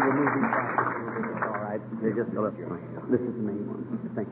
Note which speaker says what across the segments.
Speaker 1: move these boxes a little bit. All right. They're just a little. This is the main one. Thanks.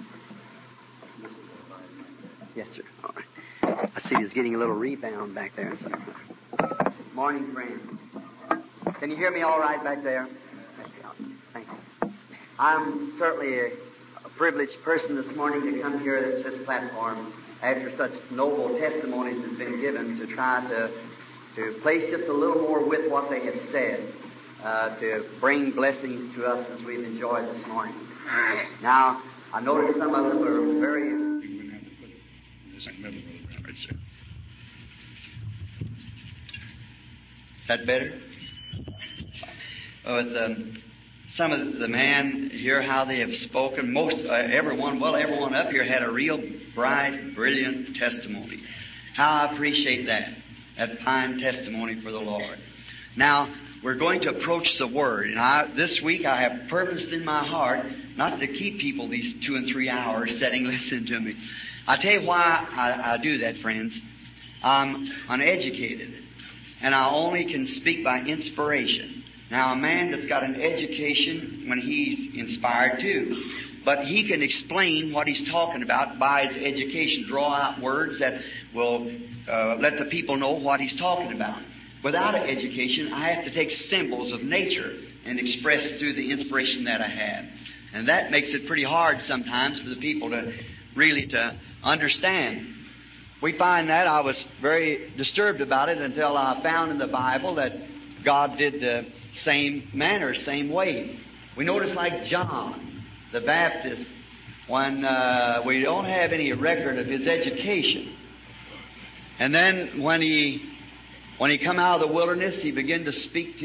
Speaker 1: Yes, sir. All right. I see it's getting a little rebound back there. So. Morning, friend. Can you hear me all right back there? Thank you. I'm certainly a privileged person this morning to come here at this platform after such noble testimonies has been given to try to place just a little more with what they have said to bring blessings to us as we've enjoyed this morning. Now, I noticed some of them are very... Is that better? Some of the man here, how they have spoken, everyone up here had a real bright, brilliant testimony. How I appreciate that fine testimony for the Lord. Now, we're going to approach the Word. And this week I have purposed in my heart not to keep people these 2 and 3 hours sitting listening to me. I'll tell you why I do that, friends. I'm uneducated, and I only can speak by inspiration. Now, a man that's got an education, when he's inspired too, but he can explain what he's talking about by his education, draw out words that will let the people know what he's talking about. Without an education, I have to take symbols of nature and express through the inspiration that I have. And that makes it pretty hard sometimes for the people to really to understand. We find that I was very disturbed about it until I found in the Bible that God did the same manner, same ways. We notice like John the Baptist, when we don't have any record of his education. And then when he come out of the wilderness, he began to speak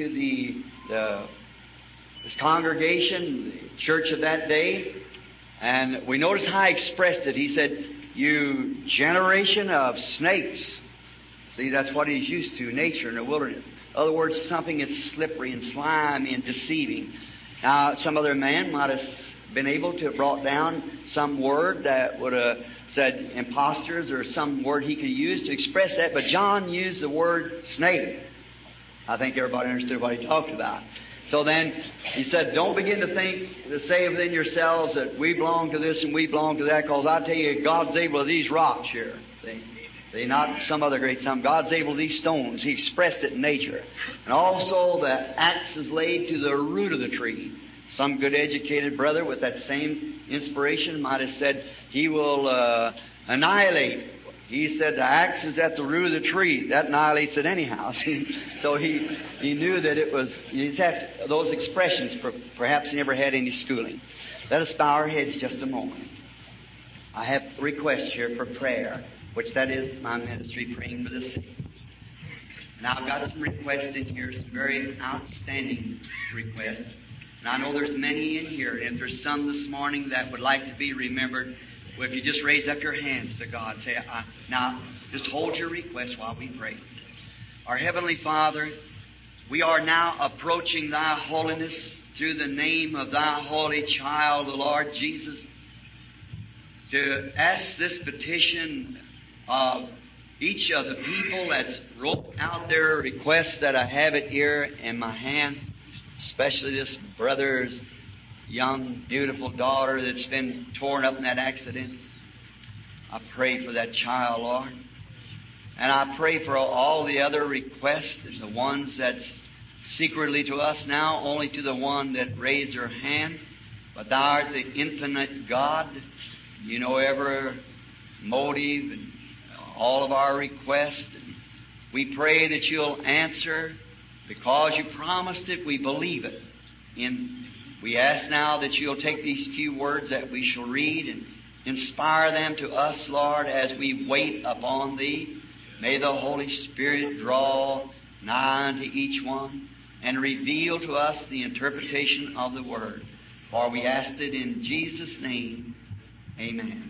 Speaker 1: to his congregation, the church of that day. And we notice how he expressed it. He said, "You generation of snakes." See, that's what he's used to, nature in the wilderness. In other words, something that's slippery and slimy and deceiving. Now, some other man might have been able to have brought down some word that would have said imposters or some word he could use to express that, but John used the word snake. I think everybody understood what he talked about. So then he said, don't begin to say within yourselves that we belong to this and we belong to that, because I tell you, God's able to these rocks here. They're not some other great something. God's able to these stones. He expressed it in nature. And also the axe is laid to the root of the tree. Some good educated brother with that same inspiration might have said, he will annihilate. He said the axe is at the root of the tree. That annihilates it anyhow. So he knew that it was, he's had those expressions. Perhaps he never had any schooling. Let us bow our heads just a moment. I have a request here for prayer, which that is my ministry, praying for the sick. Now I've got some requests in here, some very outstanding requests. And I know there's many in here. And if there's some this morning that would like to be remembered, well, if you just raise up your hands to God, say, now just hold your request while we pray. Our Heavenly Father, we are now approaching Thy holiness through the name of Thy holy child, the Lord Jesus, to ask this petition of each of the people that's wrote out their requests that I have it here in my hand, especially this brother's young, beautiful daughter that's been torn up in that accident. I pray for that child, Lord. And I pray for all the other requests, the ones that's secretly to us now, only to the one that raised her hand. But Thou art the infinite God. You know every motive and all of our requests. And we pray that You'll answer. Because You promised it, we believe it. We ask now that You'll take these few words that we shall read and inspire them to us, Lord, as we wait upon Thee. May the Holy Spirit draw nigh unto each one and reveal to us the interpretation of the Word. For we asked it in Jesus' name. Amen.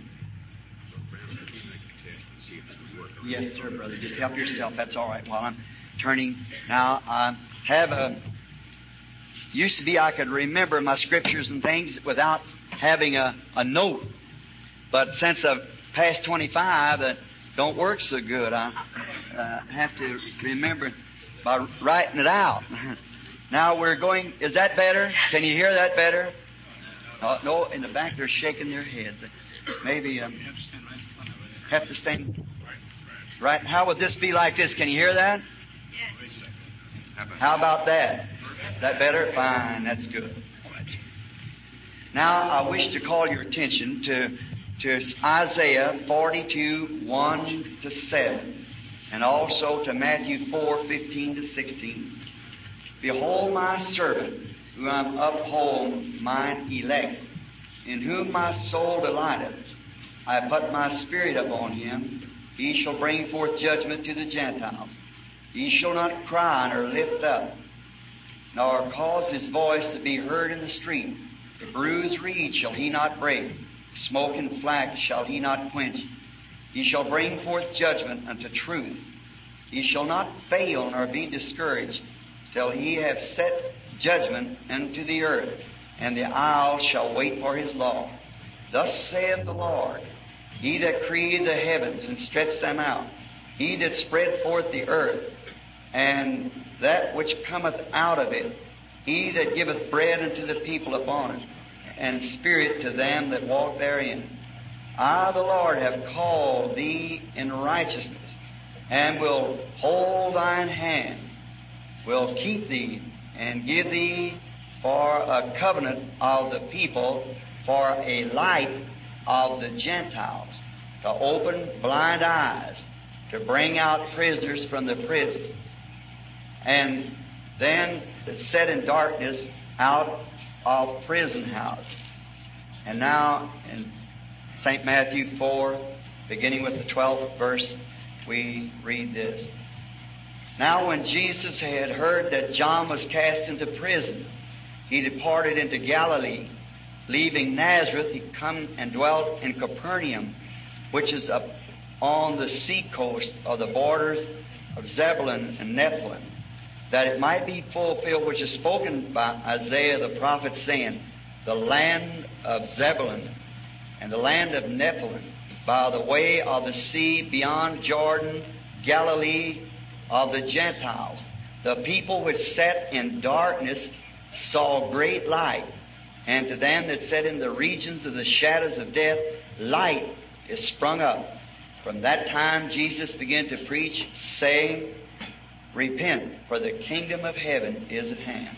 Speaker 1: Yes, sir, brother. Just help yourself. That's all right. While I'm turning. Now, I have used to be I could remember my scriptures and things without having a note. But since I've passed 25, that don't work so good. I have to remember by writing it out. Now we're going, is that better? Can you hear that better? No, in the back they're shaking their heads. Maybe have to stand right. How would this be like this? Can you hear that? Yes. How about that? Is that better? Fine, that's good. Now I wish to call your attention to Isaiah 42, 1 to 7, and also to Matthew 4, 15 to 16. Behold my servant, who I uphold mine elect, in whom my soul delighteth. I have put my spirit upon him. He shall bring forth judgment to the Gentiles. He shall not cry nor lift up, nor cause his voice to be heard in the street. The bruised reed shall he not break. Smoking flax shall he not quench. He shall bring forth judgment unto truth. He shall not fail nor be discouraged, till he have set judgment unto the earth, and the isles shall wait for his law. Thus saith the Lord, He that created the heavens and stretched them out, He that spread forth the earth, and that which cometh out of it, He that giveth bread unto the people upon it, and spirit to them that walk therein. I, the Lord, have called thee in righteousness, and will hold thine hand, will keep thee, and give thee for a covenant of the people, for a light of the Gentiles, to open blind eyes, to bring out prisoners from the prisons, and then set in darkness out of prison houses. And now in St. Matthew 4, beginning with the 12th verse, we read this. Now when Jesus had heard that John was cast into prison, he departed into Galilee. Leaving Nazareth, he come and dwelt in Capernaum, which is up on the sea coast of the borders of Zebulun and Nephthalim, that it might be fulfilled which is spoken by Isaiah the prophet, saying, The land of Zebulun and the land of Nephthalim, by the way of the sea beyond Jordan, Galilee of the Gentiles. The people which sat in darkness saw great light, and to them that sat in the regions of the shadows of death, light is sprung up. From that time Jesus began to preach, saying, Repent, for the kingdom of heaven is at hand.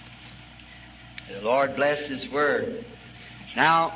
Speaker 1: The Lord bless His word. Now,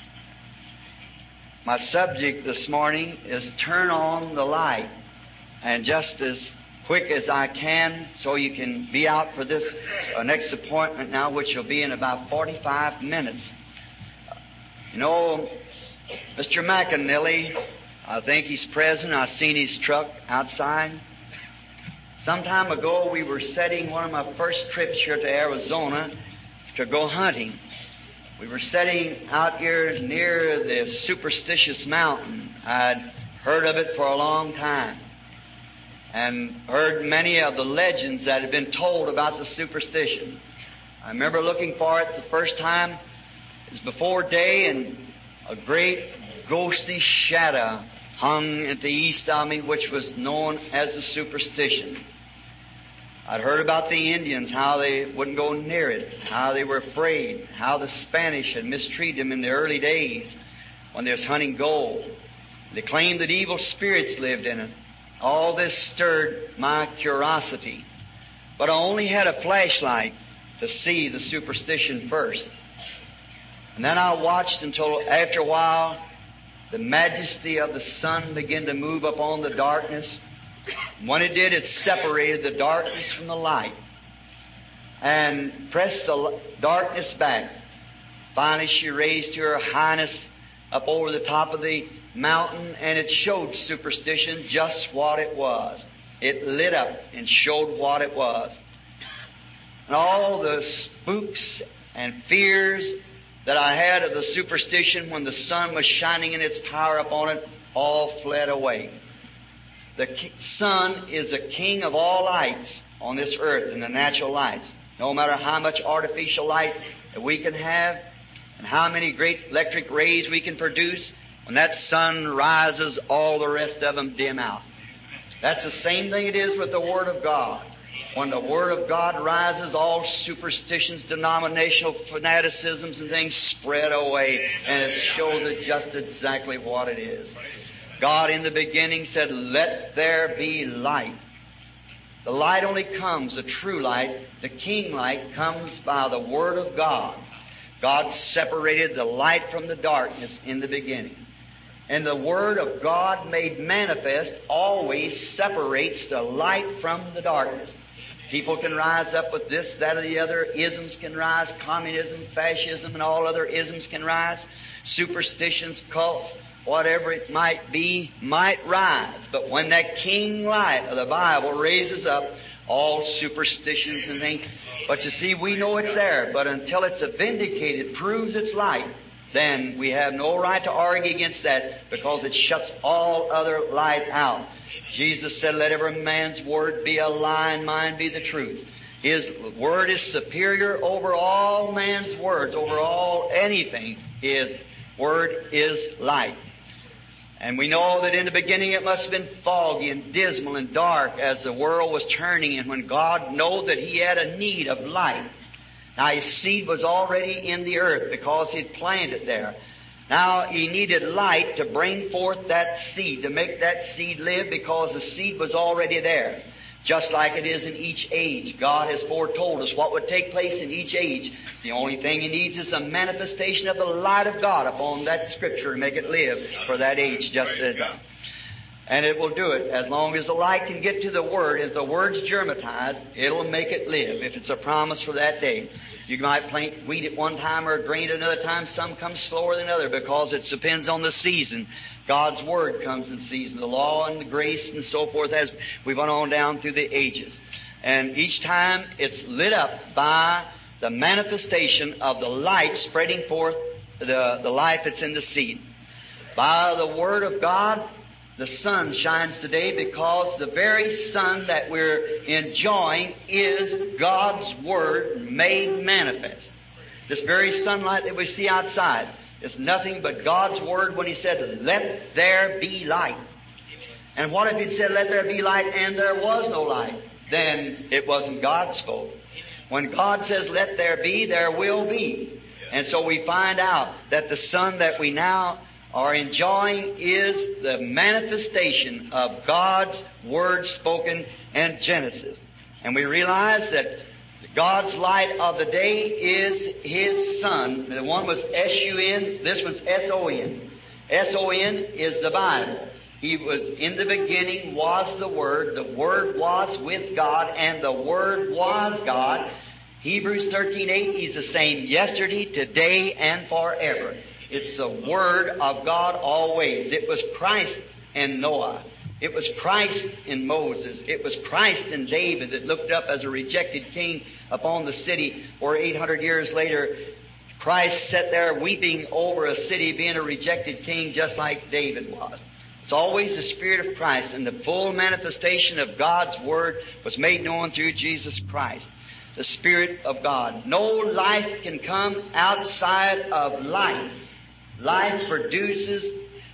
Speaker 1: my subject this morning is turn on the light. And just as quick as I can, so you can be out for this next appointment now, which will be in about 45 minutes. You know, Mr. McAnally, I think he's present. I've seen his truck outside. Some time ago, we were setting one of my first trips here to Arizona to go hunting. We were setting out here near the Superstitious Mountain. I'd heard of it for a long time, and heard many of the legends that had been told about the superstition. I remember looking for it the first time. It was before day, and a great ghostly shadow hung at the east of me, which was known as the superstition. I'd heard about the Indians, how they wouldn't go near it, how they were afraid, how the Spanish had mistreated them in the early days when they was hunting gold. They claimed that evil spirits lived in it. All this stirred my curiosity. But I only had a flashlight to see the superstition first. And then I watched until after a while the majesty of the sun began to move upon the darkness. When it did, it separated the darkness from the light and pressed the darkness back. Finally, she raised her highness up over the top of the mountain, and it showed superstition just what it was. It lit up and showed what it was. And all the spooks and fears that I had of the superstition when the sun was shining in its power upon it all fled away. The sun is the king of all lights on this earth and the natural lights. No matter how much artificial light that we can have and how many great electric rays we can produce, when that sun rises, all the rest of them dim out. That's the same thing it is with the Word of God. When the Word of God rises, all superstitions, denominational fanaticisms and things spread away, and it shows it just exactly what it is. God in the beginning said, "Let there be light." The light only comes, the true light, the King light, comes by the Word of God. God separated the light from the darkness in the beginning. And the Word of God made manifest always separates the light from the darkness. People can rise up with this, that, or the other. Isms can rise. Communism, fascism, and all other isms can rise. Superstitions, cults, whatever it might be, might rise. But when that King light of the Bible raises up, all superstitions and things. But you see, we know it's there. But until it's vindicated, proves its light, then we have no right to argue against that, because it shuts all other light out. Jesus said, "Let every man's word be a lie and mine be the truth." His word is superior over all man's words, over all anything. His word is light. And we know that in the beginning it must have been foggy and dismal and dark as the world was turning, and when God knew that He had a need of light. Now His seed was already in the earth because He had planted it there. Now He needed light to bring forth that seed, to make that seed live, because the seed was already there. Just like it is in each age. God has foretold us what would take place in each age. The only thing He needs is a manifestation of the light of God upon that Scripture to make it live for that age, just as that. And it will do it. As long as the light can get to the Word, if the Word's germatized, it'll make it live, if it's a promise for that day. You might plant wheat at one time or grain at another time. Some come slower than other because it depends on the season. God's Word comes in season. The law and the grace and so forth as we went on down through the ages. And each time it's lit up by the manifestation of the light spreading forth the life that's in the seed. By the Word of God, the sun shines today, because the very sun that we're enjoying is God's Word made manifest. This very sunlight that we see outside is nothing but God's Word when He said, "Let there be light." And what if He'd said, "Let there be light," and there was no light? Then it wasn't God spoke. When God says, "Let there be," there will be. And so we find out that the sun that we now are enjoying is the manifestation of God's Word spoken in Genesis. And we realize that God's light of the day is His Son. The one was S-U-N, this one's S-O-N. S-O-N is the Bible. He was in the beginning, was the Word was with God, and the Word was God. Hebrews 13:8, He's the same yesterday, today, and forever. It's the Word of God always. It was Christ in Noah. It was Christ in Moses. It was Christ in David that looked up as a rejected king upon the city, where 800 years later Christ sat there weeping over a city being a rejected king, just like David was. It's always the Spirit of Christ, and the full manifestation of God's Word was made known through Jesus Christ. The Spirit of God. No life can come outside of life. Light produces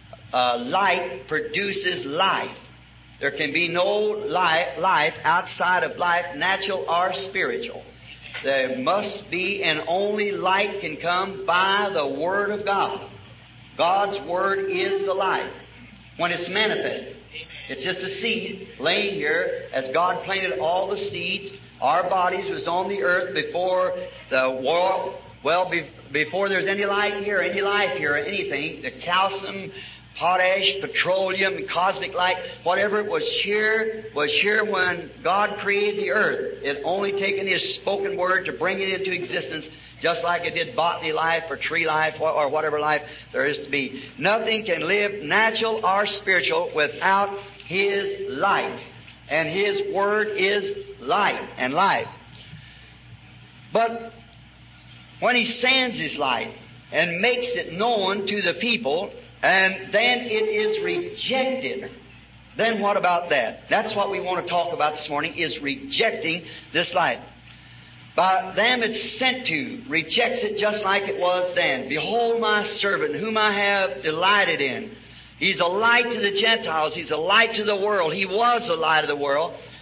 Speaker 1: life. There can be no life outside of life, natural or spiritual. There must be, and only light can come by the Word of God. God's Word is the light when it's manifested. It's just a seed laying here as God planted all the seeds. Our bodies was on the earth before the world. Well, before there's any light here, any life here, or anything, the calcium, potash, petroleum, and cosmic light, whatever it was here when God created the earth. It only taken His spoken Word to bring it into existence, just like it did botany life or tree life or whatever life there is to be. Nothing can live, natural or spiritual, without His light. And His Word is light and life. But when He sends His light and makes it known to the people, and then it is rejected, then what about that? That's what we want to talk about this morning, is rejecting this light. By them it's sent to, rejects it just like it was then. Behold my servant, whom I have delighted in. He's a light to the Gentiles. He's a light to the world. He was the light of the world.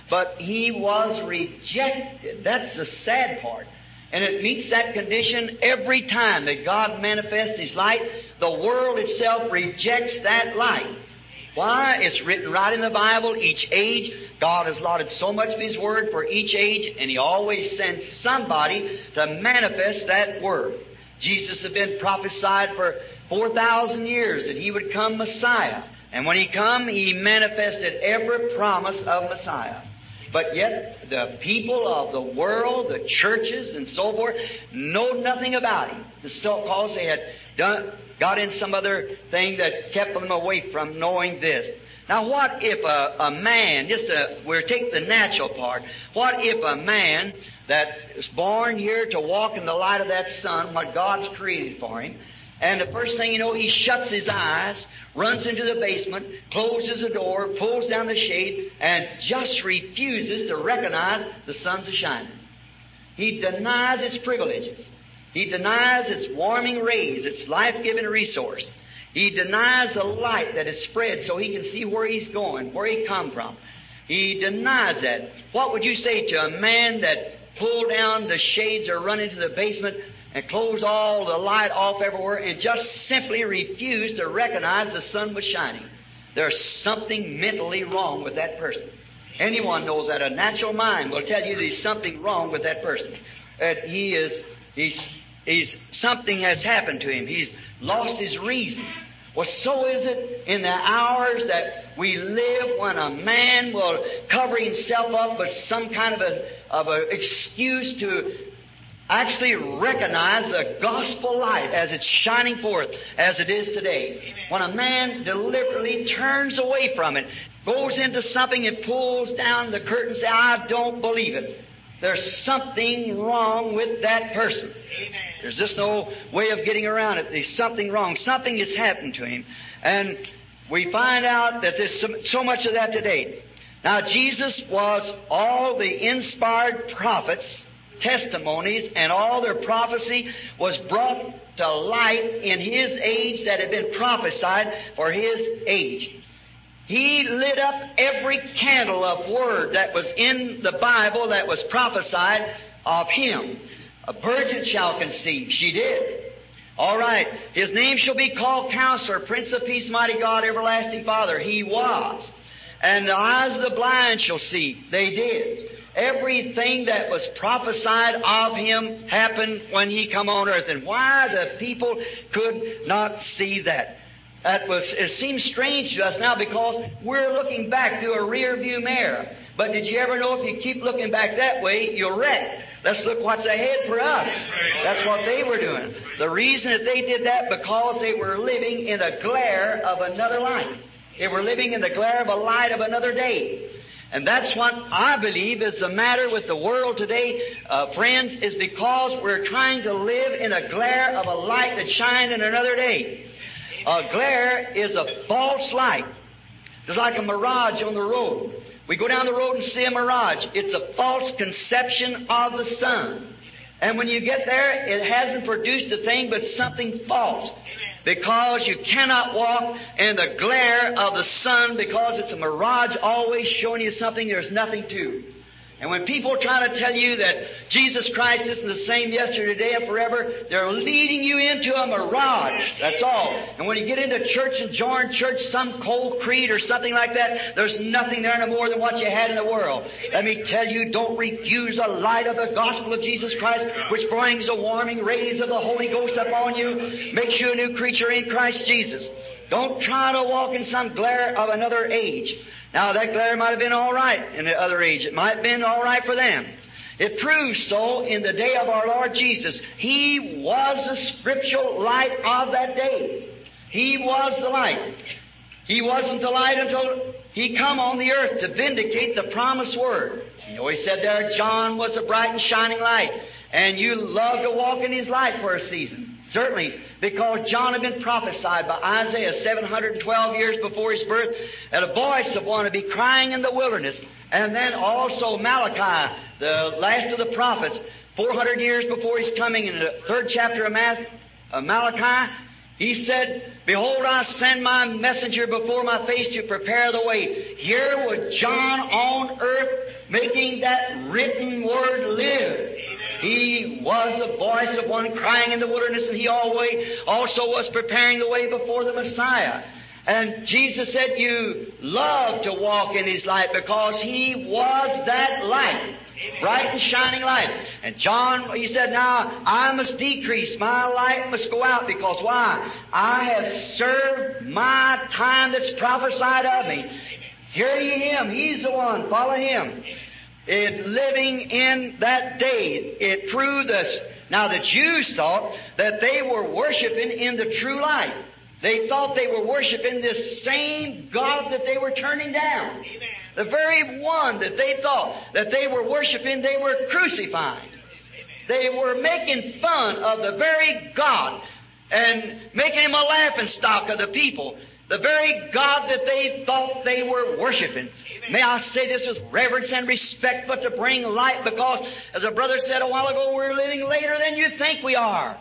Speaker 1: but He was rejected. That's the sad part. And it meets that condition every time that God manifests His light. The world itself rejects that light. Why? It's written right in the Bible. Each age, God has allotted so much of His Word for each age, and He always sends somebody to manifest that Word. Jesus had been prophesied for 4,000 years that He would come Messiah. And when He come, He manifested every promise of Messiah. But yet, the people of the world, the churches and so forth, know nothing about Him. Because they had got in some other thing that kept them away from knowing this. Now, what if a man, we'll take the natural part, what if a man that is born here to walk in the light of that sun, what God's created for him, and the first thing you know, he shuts his eyes, runs into the basement, closes the door, pulls down the shade, and just refuses to recognize the sun's shining. He denies its privileges. He denies its warming rays, its life-giving resource. He denies the light that is spread so he can see where he's going, where he come from. He denies that. What would you say to a man that pulled down the shades or run into the basement and closed all the light off everywhere and just simply refused to recognize the sun was shining? There's something mentally wrong with that person. Anyone knows that. A natural mind will tell you there's something wrong with that person. That something has happened to him. He's lost his reasons. Well, so is it in the hours that we live when a man will cover himself up with some kind of a excuse to actually recognize the gospel light as it's shining forth, as it is today. Amen. When a man deliberately turns away from it, goes into something and pulls down the curtain and says, I don't believe it. There's something wrong with that person. Amen. There's just no way of getting around it. There's something wrong. Something has happened to him. And we find out that there's so much of that today. Now, Jesus was all the inspired prophets' testimonies, and all their prophecy was brought to light in His age that had been prophesied for His age. He lit up every candle of Word that was in the Bible that was prophesied of Him. A virgin shall conceive. She did. All right. His name shall be called Counselor, Prince of Peace, Mighty God, Everlasting Father. He was. And the eyes of the blind shall see. They did. Everything that was prophesied of Him happened when He come on earth. And why the people could not see that? It seems strange to us now because we're looking back through a rear view mirror. But did you ever know if you keep looking back that way, you'll wreck? Let's look what's ahead for us. That's what they were doing. The reason that they did that because they were living in a glare of another light. They were living in the glare of a light of another day. And that's what I believe is the matter with the world today, friends, is because we're trying to live in a glare of a light that shined in another day. A glare is a false light. It's like a mirage on the road. We go down the road and see a mirage. It's a false conception of the sun. And when you get there, it hasn't produced a thing but something false. Because you cannot walk in the glare of the sun because it's a mirage always showing you something there's nothing to. And when people try to tell you that Jesus Christ isn't the same yesterday, today, and forever, they're leading you into a mirage. That's all. And when you get into church and join church, some cold creed or something like that, there's nothing there no more than what you had in the world. Let me tell you, don't refuse the light of the gospel of Jesus Christ, which brings the warming rays of the Holy Ghost upon you, makes you a new creature in Christ Jesus. Don't try to walk in some glare of another age. Now, that glare might have been all right in the other age. It might have been all right for them. It proves so in the day of our Lord Jesus. He was the scriptural light of that day. He was the light. He wasn't the light until He come on the earth to vindicate the promised word. You know, He said there, John was a bright and shining light, and you love to walk in His light for a season. Certainly, because John had been prophesied by Isaiah 712 years before his birth, that a voice of one would be crying in the wilderness. And then also Malachi, the last of the prophets, 400 years before his coming, in the 3rd chapter of Malachi, he said, Behold, I send my messenger before my face to prepare the way. Here was John on earth making that written Word live. He was the voice of one crying in the wilderness, and He also was preparing the way before the Messiah. And Jesus said, you love to walk in His light because He was that light, bright and shining light. And John, he said, now I must decrease, my light must go out, because why? I have served my time that's prophesied of me. Hear ye Him, He's the one, follow Him. Living in that day, it proved us. Now the Jews thought that they were worshiping in the true light. They thought they were worshiping this same God that they were turning down. The very one that they thought that they were worshiping, they were crucifying. They were making fun of the very God and making Him a laughingstock of the people. The very God that they thought they were worshiping. May I say this with reverence and respect, but to bring light, because, as a brother said a while ago, we're living later than you think we are.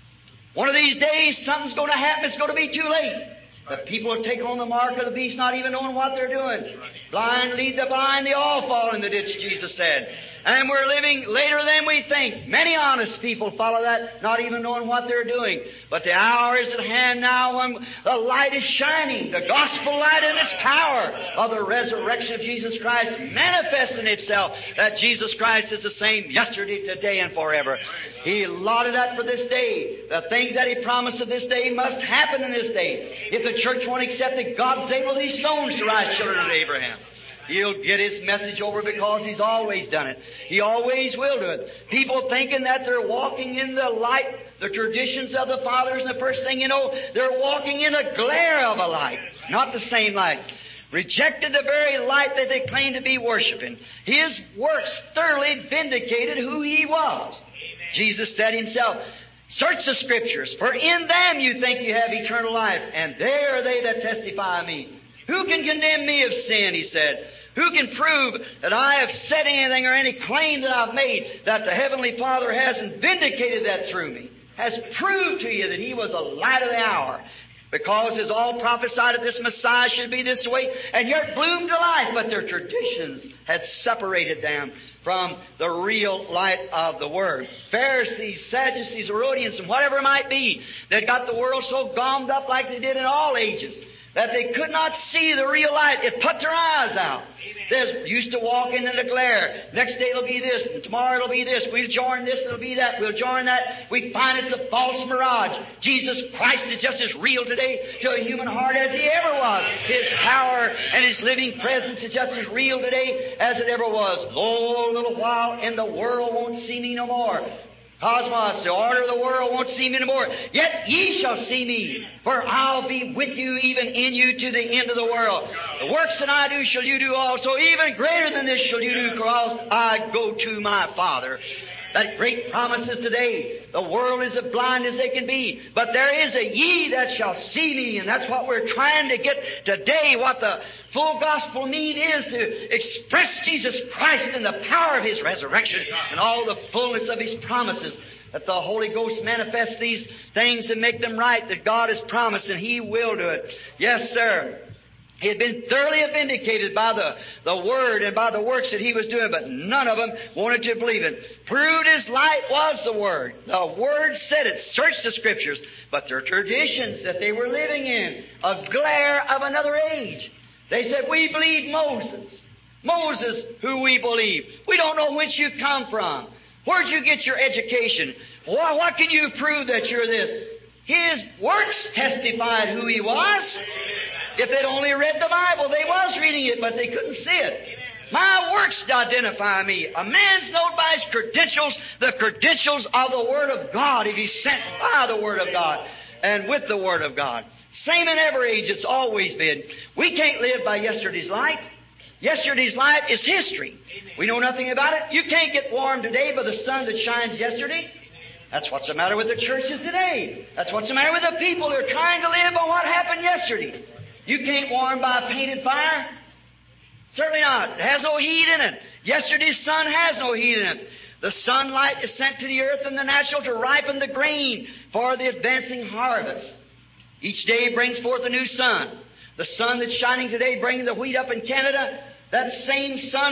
Speaker 1: One of these days, something's going to happen. It's going to be too late. The people will take on the mark of the beast, not even knowing what they're doing. Blind lead the blind, they all fall in the ditch, Jesus said. And we're living later than we think. Many honest people follow that, not even knowing what they're doing. But the hour is at hand now when the light is shining, the gospel light and its power of the resurrection of Jesus Christ manifesting itself, that Jesus Christ is the same yesterday, today, and forever. He allotted that for this day. The things that He promised of this day must happen in this day. If the church won't accept it, God's able these stones to rise children of Abraham. He'll get His message over because He's always done it. He always will do it. People thinking that they're walking in the light, the traditions of the fathers, and the first thing you know, they're walking in a glare of a light, not the same light. Rejected the very light that they claim to be worshiping. His works thoroughly vindicated who He was. Amen. Jesus said Himself, search the Scriptures, for in them you think you have eternal life, and they are they that testify of me. Who can condemn me of sin, He said. Who can prove that I have said anything or any claim that I've made that the Heavenly Father hasn't vindicated that through me? Has proved to you that He was the light of the hour. Because it's all prophesied that this Messiah should be this way, and yet bloomed to life. But their traditions had separated them from the real light of the Word. Pharisees, Sadducees, Herodians, and whatever it might be, that got the world so gummed up like they did in all ages, that they could not see the real light. It put their eyes out. They used to walk in the glare. Next day it'll be this, and tomorrow it'll be this. We'll join this, it'll be that. We'll join that. We find it's a false mirage. Jesus Christ is just as real today to a human heart as He ever was. His power and His living presence is just as real today as it ever was. Lo, a little while, and the world won't see me no more. Cosmos, the order of the world, won't see me no more. Yet ye shall see me, for I'll be with you, even in you, to the end of the world. The works that I do shall you do also. Even greater than this shall you do, because I go to my Father. That great promise is today. The world is as blind as they can be. But there is a ye that shall see me. And that's what we're trying to get today. What the full gospel need is to express Jesus Christ in the power of His resurrection and all the fullness of His promises. That the Holy Ghost manifests these things and make them right that God has promised, and He will do it. Yes, sir. He had been thoroughly vindicated by the Word and by the works that He was doing, but none of them wanted to believe it. Proved His light was the Word. The Word said it. Search the Scriptures. But their traditions that they were living in, a glare of another age. They said, we believe Moses. Moses, who we believe. We don't know whence you come from. Where'd you get your education? What can you prove that you're this? His works testified who He was. If they'd only read the Bible, they was reading it, but they couldn't see it. My works identify me. A man's known by his credentials, the credentials of the Word of God, if he's sent by the Word of God and with the Word of God. Same in every age, it's always been. We can't live by yesterday's light. Yesterday's light is history. We know nothing about it. You can't get warm today by the sun that shines yesterday. That's what's the matter with the churches today. That's what's the matter with the people. They're trying to live on what happened yesterday. You can't warm by a painted fire. Certainly not. It has no heat in it. Yesterday's sun has no heat in it. The sunlight is sent to the earth and the natural to ripen the grain for the advancing harvest. Each day brings forth a new sun. The sun that's shining today bringing the wheat up in Canada, that same sun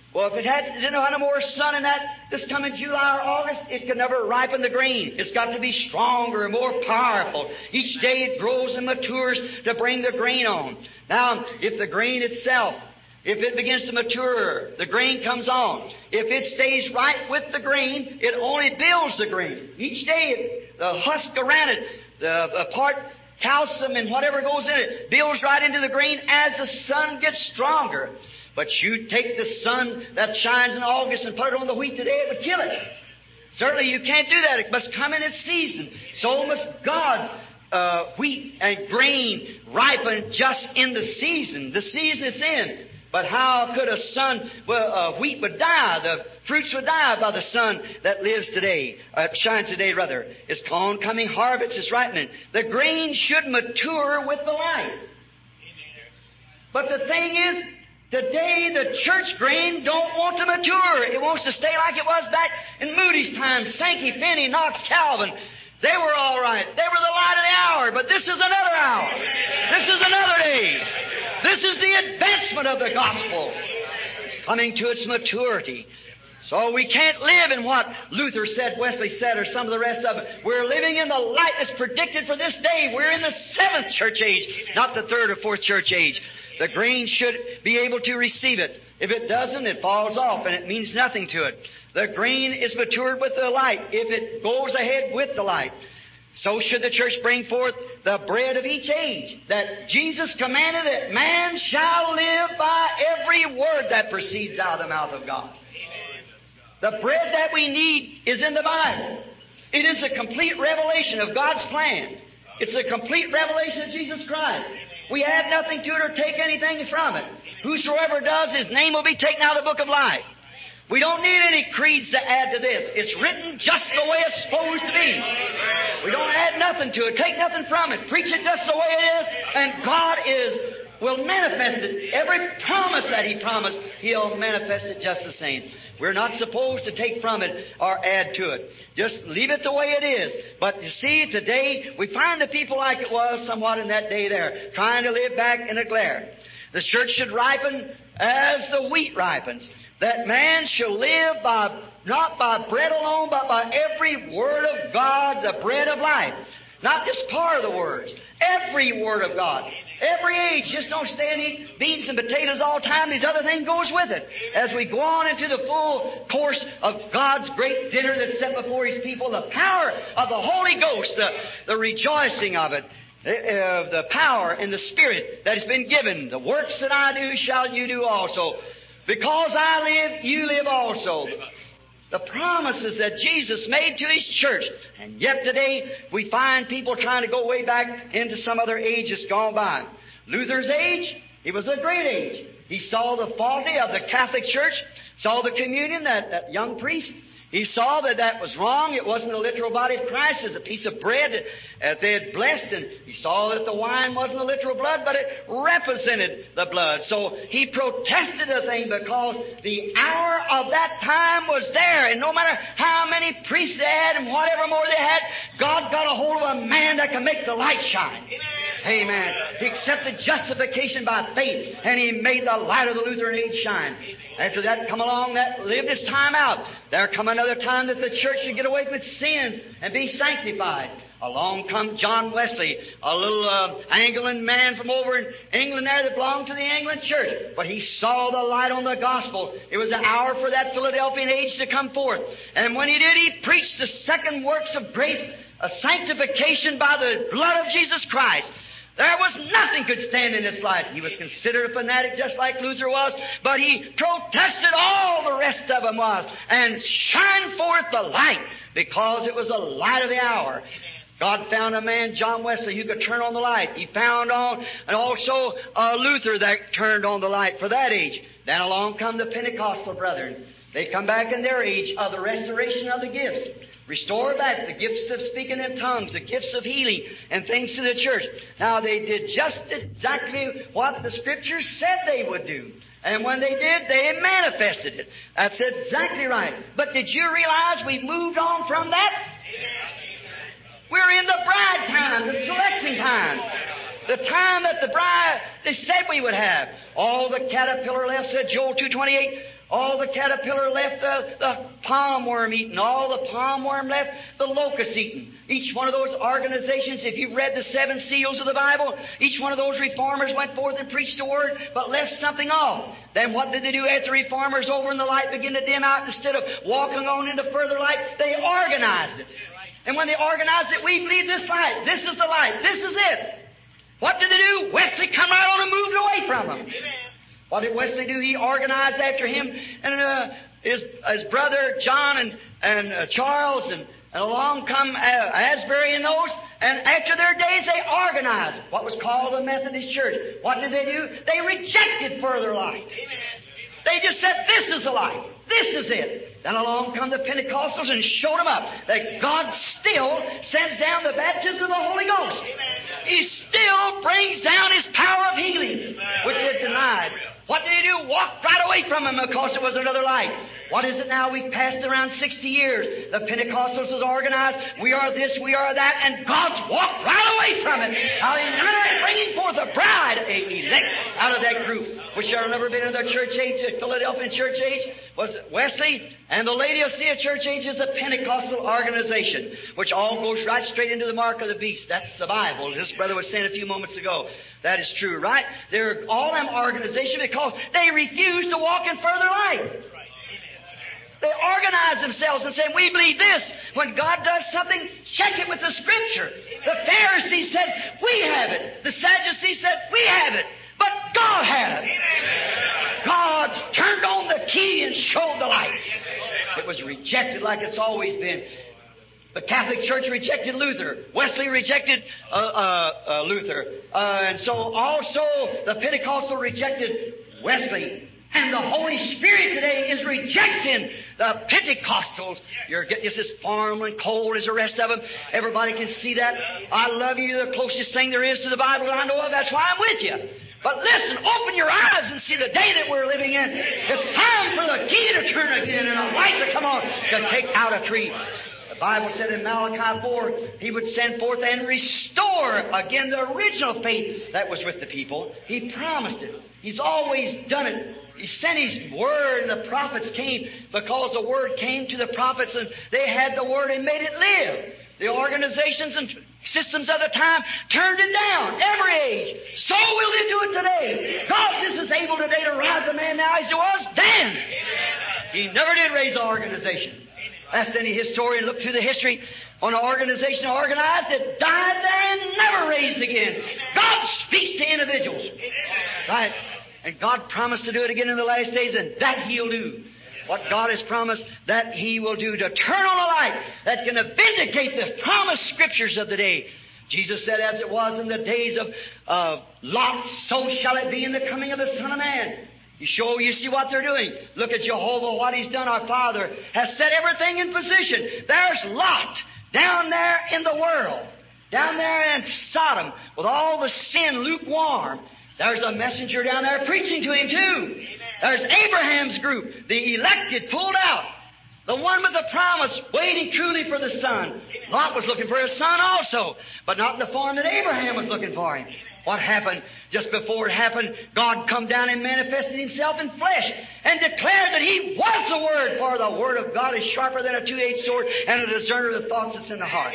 Speaker 1: Well, if it didn't have no more sun in this coming July or August, it could never ripen the grain. It's got to be stronger and more powerful. Each day it grows and matures to bring the grain on. Now, if the grain itself, if it begins to mature, the grain comes on. If it stays right with the grain, it only builds the grain. Each day, the husk around it, the part calcium and whatever goes in it, builds right into the grain as the sun gets stronger. But you take the sun that shines in August and put it on the wheat today, it would kill it. Certainly you can't do that. It must come in its season. So must God's wheat and grain ripen just in the season it's in. But how could wheat would die, the fruits would die by the sun that lives today, shines today rather. It's oncoming harvest, it's ripening. The grain should mature with the light. But the thing is, today the church grain don't want to mature. It wants to stay like it was back in Moody's time, Sankey, Finney, Knox, Calvin. They were all right. They were the light of the hour, but this is another hour. This is another day. This is the advancement of the gospel. It's coming to its maturity. So we can't live in what Luther said, Wesley said, or some of the rest of it. We're living in the light that's predicted for this day. We're in the 7th church age, not the 3rd or 4th church age. The grain should be able to receive it. If it doesn't, it falls off and it means nothing to it. The grain is matured with the light if it goes ahead with the light. So should the church bring forth the bread of each age, that Jesus commanded that man shall live by every word that proceeds out of the mouth of God. The bread that we need is in the Bible. It is a complete revelation of God's plan. It's a complete revelation of Jesus Christ. We add nothing to it or take anything from it. Whosoever does, his name will be taken out of the book of life. We don't need any creeds to add to this. It's written just the way it's supposed to be. We don't add nothing to it, take nothing from it. Preach it just the way it is, and God will manifest it. Every promise that He promised, He'll manifest it just the same. We're not supposed to take from it or add to it. Just leave it the way it is. But you see, today, we find the people like it was somewhat in that day there, trying to live back in a glare. The church should ripen as the wheat ripens. That man shall live not by bread alone, but by every word of God, the bread of life. Not just part of the words. Every word of God. Every age. Just don't stay and eat beans and potatoes all the time. These other things goes with it. As we go on into the full course of God's great dinner that's set before His people, the power of the Holy Ghost, the rejoicing of it, the power and the Spirit that has been given. The works that I do shall you do also. Because I live, you live also. The promises that Jesus made to His church. And yet today we find people trying to go way back into some other age that's gone by. Luther's age, it was a great age. He saw the faulty of the Catholic Church, saw the communion, that young priest. He saw that was wrong. It wasn't the literal body of Christ. It was a piece of bread that they had blessed. And he saw that the wine wasn't the literal blood, but it represented the blood. So he protested the thing because the hour of that time was there. And no matter how many priests they had and whatever more they had, God got a hold of a man that can make the light shine. Amen. He accepted justification by faith, and He made the light of the Lutheran age shine. After that come along, that lived its time out. There come another time that the church should get away from its sins and be sanctified. Along come John Wesley, a little Anglican man from over in England there that belonged to the Anglican church. But he saw the light on the gospel. It was the hour for that Philadelphian age to come forth. And when he did, he preached the second works of grace, a sanctification by the blood of Jesus Christ. There was nothing could stand in its light. He was considered a fanatic just like Luther was, but he protested all the rest of them was and shined forth the light because it was the light of the hour. God found a man, John Wesley, who could turn on the light. He found and also Luther that turned on the light for that age. Then along come the Pentecostal brethren. They come back in their age of the restoration of the gifts. Restore back the gifts of speaking in tongues, the gifts of healing, and things to the church. Now, they did just exactly what the Scriptures said they would do. And when they did, they manifested it. That's exactly right. But did you realize we've moved on from that? We're in the bride time, the selecting time. The time that the bride, they said we would have. All the caterpillar left, said Joel 2:28, All the caterpillar left the palm worm eating. All the palm worm left the locust eating. Each one of those organizations, if you've read the 7 seals of the Bible, each one of those reformers went forth and preached the Word, but left something off. Then what did they do after the reformers over and the light began to dim out? Instead of walking on into further light, they organized it. And when they organized it, we believe this light. This is the light. This is it. What did they do? Wesley come right on and moved away from them. What did Wesley do? He organized after him and his brother John and Charles and along come Asbury and those. And after their days, they organized what was called the Methodist Church. What did they do? They rejected further light. They just said, this is the light. This is it. Then along come the Pentecostals and showed them up that God still sends down the baptism of the Holy Ghost. He still brings down His power of healing, which they denied. What did He do? Walked right away from Him because it was another light. What is it now? We've passed around 60 years. The Pentecostals is organized. We are this, we are that, and God's walked right away from it. Now He's bringing forth a bride, elect out of that group, which have never been in their church age, the Philadelphian church age, was Wesley, and the Laodicea church age is a Pentecostal organization, which all goes right straight into the mark of the beast. That's the Bible. This brother was saying a few moments ago. That is true, right? They're all them organizations because they refuse to walk in further light. They organize themselves and say, we believe this. When God does something, check it with the Scripture. The Pharisees said, we have it. The Sadducees said, we have it. But God had it. God turned on the key and showed the light. It was rejected like it's always been. The Catholic Church rejected Luther. Wesley rejected Luther. And so also the Pentecostal rejected Wesley. And the Holy Spirit today is rejecting the Pentecostals. You're getting this as formal and cold as the rest of them. Everybody can see that. I love you, the closest thing there is to the Bible that I know of. That's why I'm with you. But listen, open your eyes and see the day that we're living in. It's time for the key to turn again and a light to come on to take out a tree. The Bible said in Malachi 4, He would send forth and restore again the original faith that was with the people. He promised it. He's always done it. He sent His Word, and the prophets came because the Word came to the prophets, and they had the Word and made it live. The organizations and systems of the time turned it down, every age. So will they do it today. God just is able today to rise a man now as He was then. He never did raise an organization. Ask any historian, look through the history on an organization organized that died there and never raised again. God speaks to individuals. Right? And God promised to do it again in the last days, and that He'll do. What God has promised, that He will do, to turn on a light that can vindicate the promised Scriptures of the day. Jesus said, as it was in the days of Lot, so shall it be in the coming of the Son of Man. You see what they're doing. Look at Jehovah, what He's done. Our Father has set everything in position. There's Lot down there in the world, down there in Sodom, with all the sin lukewarm. There's a messenger down there preaching to him too. There's Abraham's group, the elected, pulled out. The one with the promise, waiting truly for the son. Lot was looking for his son also, but not in the form that Abraham was looking for him. What happened? Just before it happened, God come down and manifested Himself in flesh and declared that He was the Word, for the Word of God is sharper than a two-edged sword and a discerner of the thoughts that's in the heart.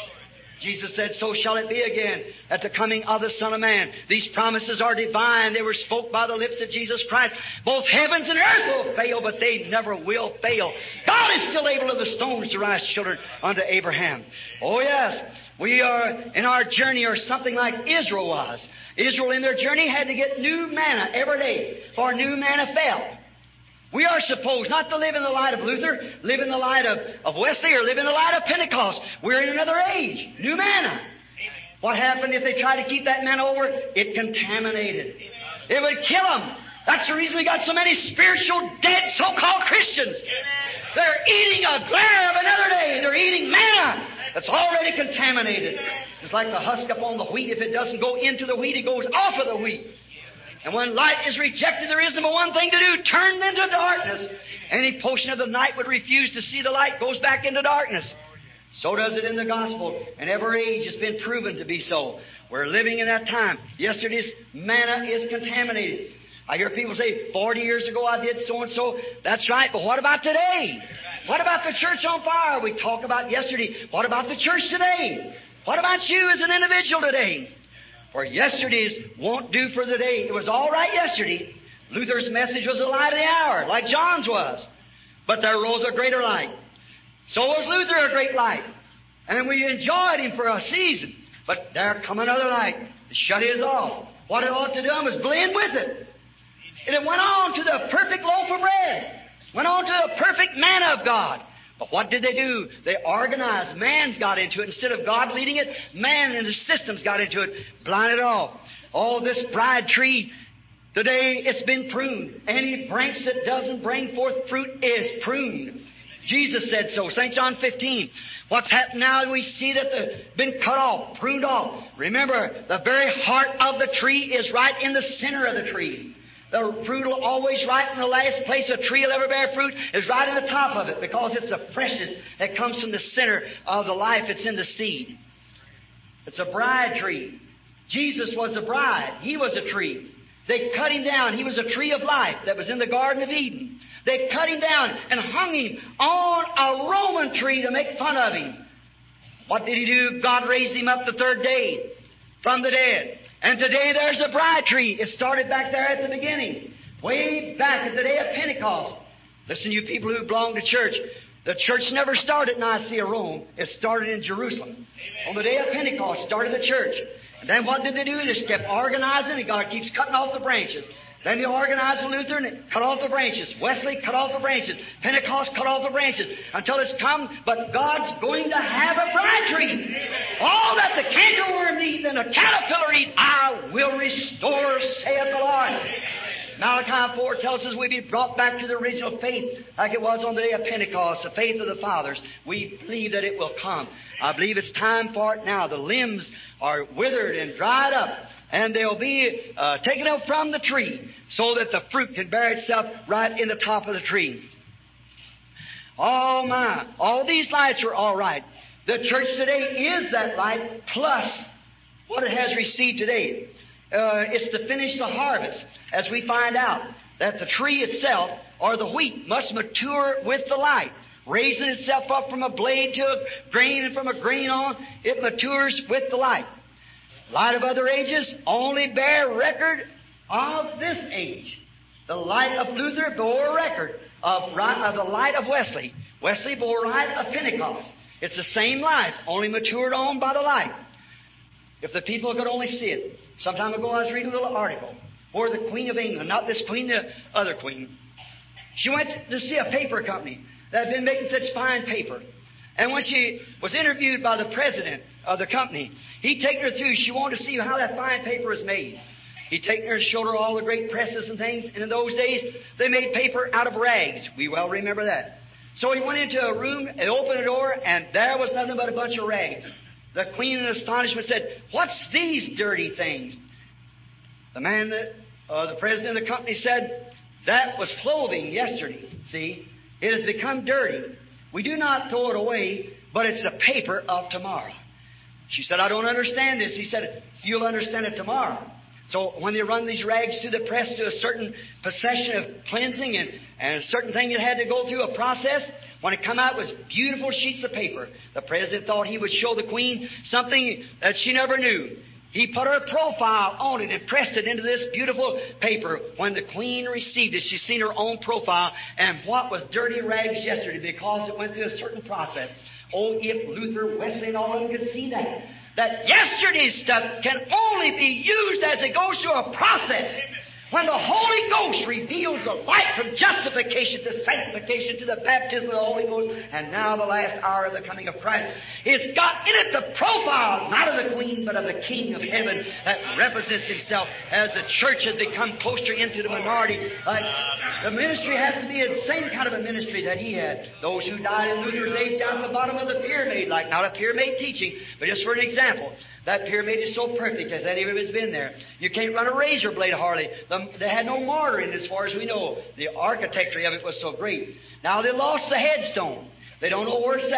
Speaker 1: Jesus said, so shall it be again at the coming of the Son of Man. These promises are divine. They were spoke by the lips of Jesus Christ. Both heavens and earth will fail, but they never will fail. God is still able of the stones to rise children unto Abraham. Oh yes, we are in our journey or something like Israel was. Israel in their journey had to get new manna every day, for new manna fell. We are supposed not to live in the light of Luther, live in the light of Wesley, or live in the light of Pentecost. We're in another age. New manna. What happened if they tried to keep that manna over? It contaminated. It would kill them. That's the reason we got so many spiritual dead so-called Christians. They're eating a glare of another day. They're eating manna that's already contaminated. It's like the husk upon the wheat. If it doesn't go into the wheat, it goes off of the wheat. And when light is rejected, there isn't but one thing to do: turn into darkness. Any portion of the night would refuse to see the light goes back into darkness. So does it in the gospel. And every age has been proven to be so. We're living in that time. Yesterday's manna is contaminated. I hear people say, 40 years ago I did so-and-so. That's right, but what about today? What about the church on fire we talked about yesterday? What about the church today? What about you as an individual today? For yesterday's won't do for the day. It was all right yesterday. Luther's message was the light of the hour, like John's was. But there rose a greater light. So was Luther a great light. And we enjoyed him for a season. But there come another light to shut his off. What it ought to do was blend with it. And it went on to the perfect loaf of bread. Went on to the perfect manna of God. But what did they do? They organized. Man's got into it. Instead of God leading it, man and his systems got into it, blinded off. Oh, this bride tree, today it's been pruned. Any branch that doesn't bring forth fruit is pruned. Jesus said so. St. John 15. What's happened now? We see that they've been cut off, pruned off. Remember, the very heart of the tree is right in the center of the tree. The fruit will always right in the last place a tree will ever bear fruit is right in the top of it, because it's the freshest that comes from the center of the life that's in the seed. It's a bride tree. Jesus was the bride. He was a tree. They cut him down. He was a tree of life that was in the Garden of Eden. They cut him down and hung him on a Roman tree to make fun of him. What did he do? God raised him up the third day from the dead. And today there's a bride tree. It started back there at the beginning, way back at the day of Pentecost. Listen, you people who belong to church, the church never started in Nicaea, Rome. It started in Jerusalem. Amen. On the day of Pentecost started the church. And then what did they do? They just kept organizing, and God keeps cutting off the branches. Then they organized Luther and cut off the branches. Wesley cut off the branches. Pentecost cut off the branches. Until it's come, but God's going to have a bride tree. All that the cankerworm eat and the caterpillar eat, I will restore, saith the Lord. Malachi 4 tells us we'll be brought back to the original faith like it was on the day of Pentecost, the faith of the fathers. We believe that it will come. I believe it's time for it now. The limbs are withered and dried up, and they'll be taken up from the tree so that the fruit can bear itself right in the top of the tree. Oh my, all these lights are all right. The church today is that light plus what it has received today. It's to finish the harvest, as we find out that the tree itself, or the wheat, must mature with the light, raising itself up from a blade to a grain, and from a grain on, it matures with the light. Light of other ages only bear record of this age. The light of Luther bore record of the light of Wesley. Wesley bore light of Pentecost. It's the same light, only matured on by the light. If the people could only see it. Some time ago I was reading a little article where the Queen of England, not this queen, the other queen, she went to see a paper company that had been making such fine paper. And when she was interviewed by the president of the company, he'd taken her through. She wanted to see how that fine paper was made. He'd taken her and showed her all the great presses and things. And in those days, they made paper out of rags. We well remember that. So he went into a room and opened a door, and there was nothing but a bunch of rags. The queen in astonishment said, "What's these dirty things?" The man, the president of the company said, "That was clothing yesterday. See, it has become dirty. We do not throw it away, but it's the paper of tomorrow." She said, "I don't understand this." He said, "You'll understand it tomorrow." So when they run these rags through the press to a certain procession of cleansing and a certain thing it had to go through a process, when it come out, it was beautiful sheets of paper. The president thought he would show the queen something that she never knew. He put her profile on it and pressed it into this beautiful paper. When the queen received it, she seen her own profile and what was dirty rags yesterday, because it went through a certain process. Oh, if Luther, Wesley, and all of them could see that yesterday's stuff can only be used as it goes through a process. When the Holy Ghost reveals the light from justification to sanctification to the baptism of the Holy Ghost, and now the last hour of the coming of Christ, it's got in it the profile, not of the Queen, but of the King of Heaven that represents Himself as the church has become closer into the minority. The ministry has to be the same kind of a ministry that he had. Those who died in Luther's age down at the bottom of the pyramid, like not a pyramid teaching, but just for an example. That pyramid is so perfect as any of it has been there. You can't run a razor blade hardly. They had no mortar in it as far as we know. The architecture of it was so great. Now they lost the headstone. They don't know where it's at.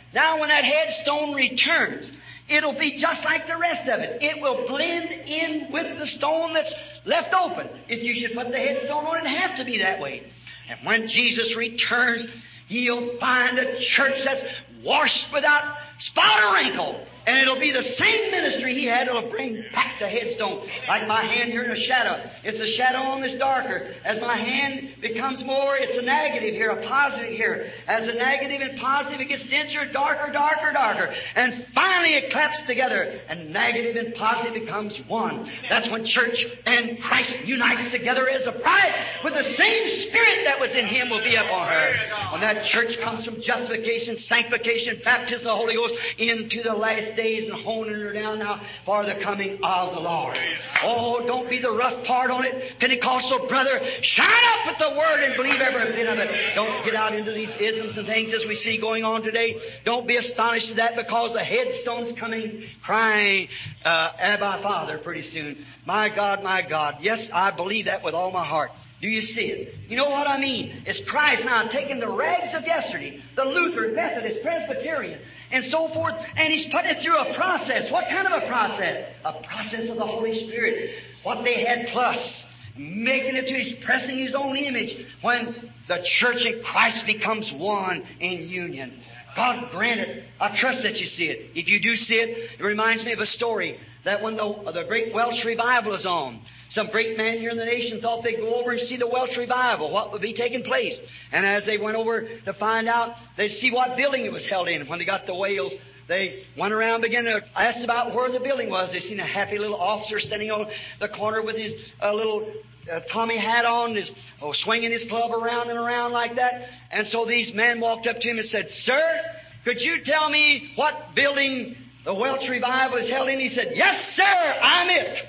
Speaker 1: Now when that headstone returns, it'll be just like the rest of it. It will blend in with the stone that's left open. If you should put the headstone on, it'd have to be that way. And when Jesus returns, He'll find a church that's washed without spot or wrinkle. And it'll be the same ministry He had. It'll bring back the headstone. Like my hand here in a shadow. It's a shadow on this darker. As my hand becomes more, it's a negative here, a positive here. As a negative and positive, it gets denser, darker, darker, darker. And finally it claps together. And negative and positive becomes one. That's when church and Christ unites together as a bride. With the same Spirit that was in Him will be upon her. When that church comes from justification, sanctification, baptism of the Holy Ghost into the last days and honing her down now for the coming of the Lord. Oh, don't be the rough part on it. Pentecostal brother, shine up with the Word and believe every bit of it. Don't get out into these isms and things as we see going on today. Don't be astonished at that because the headstone's coming crying, Abba, Father, pretty soon. My God, my God. Yes, I believe that with all my heart. Do you see it? You know what I mean? It's Christ now taking the rags of yesterday, the Lutheran, Methodist, Presbyterian, and so forth, and He's put it through a process. What kind of a process? A process of the Holy Spirit. What they had plus, making it to His, pressing His own image, when the church and Christ becomes one in union. God grant it. I trust that you see it. If you do see it, it reminds me of a story that when the great Welsh revival is on, some great man here in the nation thought they'd go over and see the Welsh revival, what would be taking place. And as they went over to find out, they'd see what building it was held in. When they got to Wales, they went around, began to ask about where the building was. They seen a happy little officer standing on the corner with his little Tommy hat on, swinging his club around and around like that. And so these men walked up to him and said, "Sir, could you tell me what building the Welsh revival is held in?" He said, "Yes, sir, I'm it.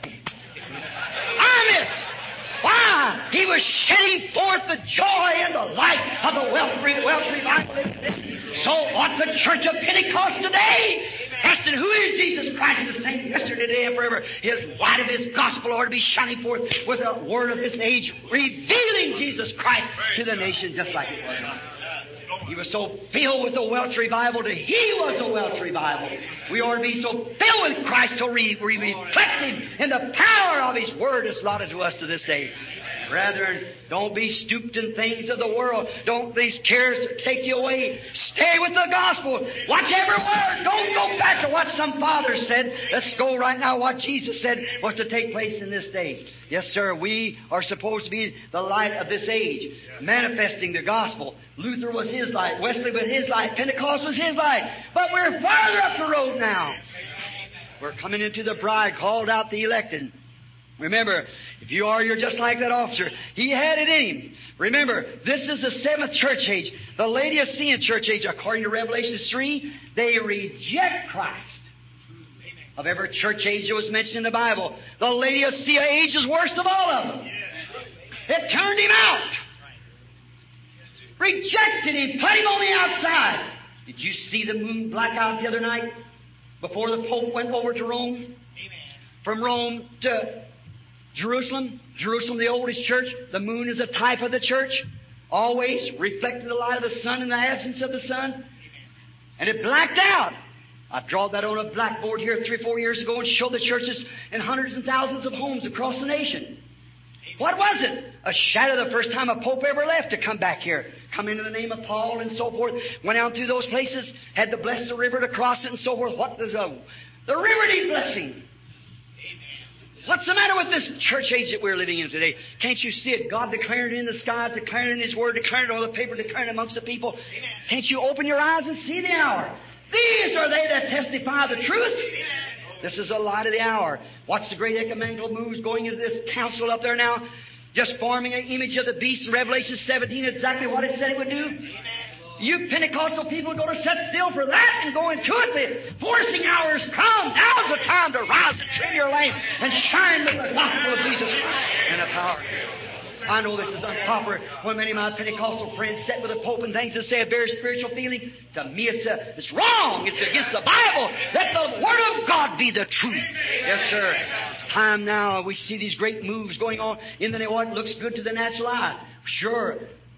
Speaker 1: I'm it." Why? He was shedding forth the joy and the light of the Welsh revival. So ought the Church of Pentecost today, asking who is Jesus Christ, the same yesterday, today, and forever. His light of His gospel ought to be shining forth with the word of this age, revealing Jesus Christ to the nation just like it was. He was so filled with the Welsh revival that He was a Welsh revival. We ought to be so filled with Christ till we reflect Him in the power of His Word that's allotted to us to this day. Brethren, don't be stooped in things of the world. Don't these cares take you away. Stay with the gospel. Watch every word. Don't go back to what some father said. Let's go right now what Jesus said was to take place in this day. Yes, sir, we are supposed to be the light of this age, manifesting the gospel. Luther was his light. Wesley was his light. Pentecost was his light. But we're farther up the road now. We're coming into the bride, called out the elected. Remember, if you are, you're just like that officer. He had it in him. Remember, this is the seventh church age. The Laodicean church age, according to Revelation 3, they reject Christ. Of every church age that was mentioned in the Bible, the Laodicea age is worst of all of them. It turned him out. Rejected him, put him on the outside. Did you see the moon black out the other night before the Pope went over to Rome? From Rome to Jerusalem, the oldest church, the moon is a type of the church, always reflecting the light of the sun in the absence of the sun. And it blacked out. I drawed that on a blackboard here 3 or 4 years ago and showed the churches in hundreds and thousands of homes across the nation. What was it? A shadow the first time a pope ever left to come back here. Come into the name of Paul and so forth. Went out through those places, had to bless the river to cross it and so forth. What does the river need blessing? What's the matter with this church age that we're living in today? Can't you see it? God declared it in the sky, declared it in His Word, declared it on the paper, declared it amongst the people. Can't you open your eyes and see the hour? These are they that testify the truth. This is the light of the hour. Watch the great ecumenical moves going into this council up there now, just forming an image of the beast in Revelation 17, exactly what it said it would do. You Pentecostal people are going to sit still for that and go into it. The forcing hour has come. Now's the time to rise and trim your lamp and shine with the gospel of Jesus Christ and the power. I know this is unproper when many of my Pentecostal friends sit with the Pope and things and say a very spiritual feeling. To me, it's wrong. It's against the Bible. Let the Word of God be the truth. Yes, sir. It's time now. We see these great moves going on in the what looks good to the natural eye. Sure.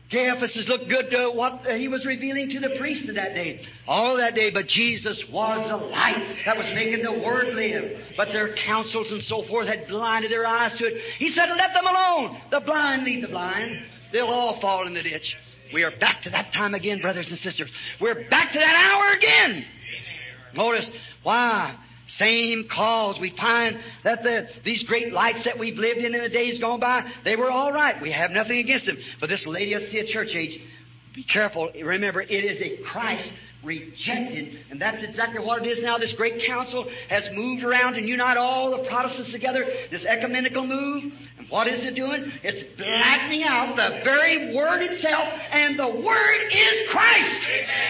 Speaker 1: Caiaphas looked good to what he was revealing to the priest of that day. All that day, but Jesus was the light that was making the Word live. But their counsels and so forth had blinded their eyes to it. He said, let them alone. The blind lead the blind. They'll all fall in the ditch. We are back to that time again, brothers and sisters. We're back to that hour again. Notice why. Same cause. We find that these great lights that we've lived in the days gone by, they were all right. We have nothing against them. But this Laodicea church age, be careful. Remember, it is a Christ rejected. And that's exactly what it is now. This great council has moved around and united all the Protestants together. This ecumenical move. And what is it doing? It's blackening out the very Word itself. And the Word is Christ.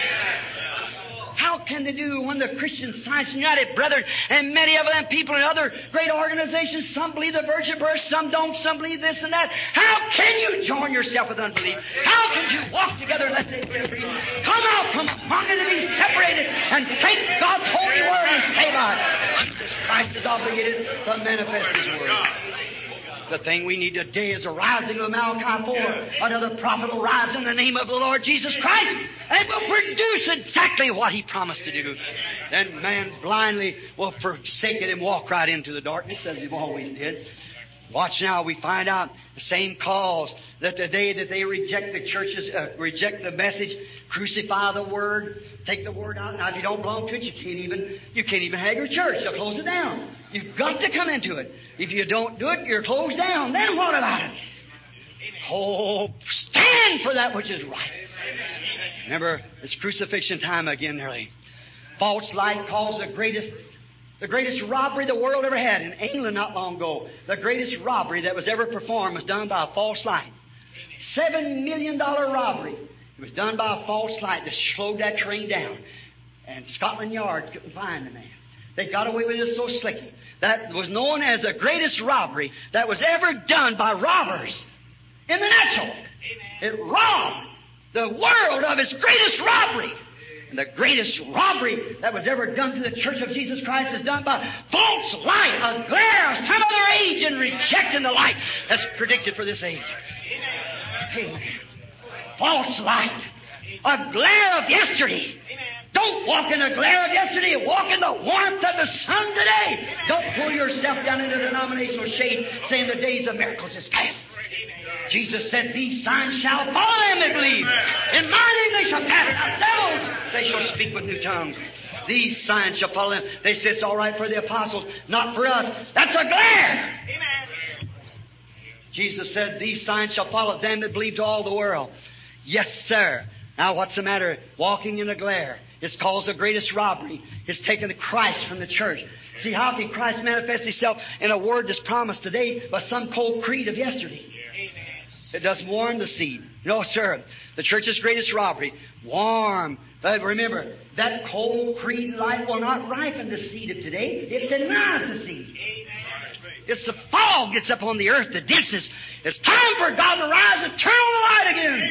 Speaker 1: How can they do when the Christian Science United Brethren and many of them people in other great organizations, some believe the virgin birth, some don't, some believe this and that. How can you join yourself with unbelief? How can you walk together unless they agree? Come out from among it and be separated and take God's holy word and stay by it. Jesus Christ is obligated to manifest His word. The thing we need today is a rising of Malachi 4. Another prophet will rise in the name of the Lord Jesus Christ and will produce exactly what He promised to do. Then man blindly will forsake it and walk right into the darkness as he always did. Watch now, we find out the same cause that the day that they reject the churches, reject the message, crucify the Word, take the Word out. Now, if you don't belong to it, you can't even have your church. They'll close it down. You've got to come into it. If you don't do it, you're closed down. Then what about it? Oh, stand for that which is right. Remember, it's crucifixion time again nearly. False light caused the greatest robbery the world ever had. In England not long ago, the greatest robbery that was ever performed was done by a false light. $7 million robbery. It was done by a false light that slowed that train down. And Scotland Yard couldn't find the man. They got away with it so slicky. That was known as the greatest robbery that was ever done by robbers in the natural. It robbed the world of its greatest robbery. And the greatest robbery that was ever done to the Church of Jesus Christ is done by false light, a glare of some other age and rejecting the light that's predicted for this age. Amen. False light, a glare of yesterday. Don't walk in the glare of yesterday. Walk in the warmth of the sun today. Don't pull yourself down into denominational shade saying the days of miracles is past. Jesus said, these signs shall follow them that believe. In my name they shall cast out devils. They shall speak with new tongues. These signs shall follow them. They said it's all right for the apostles, not for us. That's a glare. Amen. Jesus said, these signs shall follow them that believe to all the world. Yes, sir. Now, what's the matter? Walking in a glare. It's caused the greatest robbery. It's taken the Christ from the church. See, how can Christ manifest Himself in a word that's promised today by some cold creed of yesterday? It doesn't warm the seed. No, sir. The church's greatest robbery. Warm. But remember, that cold creed light will not ripen the seed of today. It denies the seed. It's the fog gets up on the earth, the densest. It's time for God to rise and turn on the light again.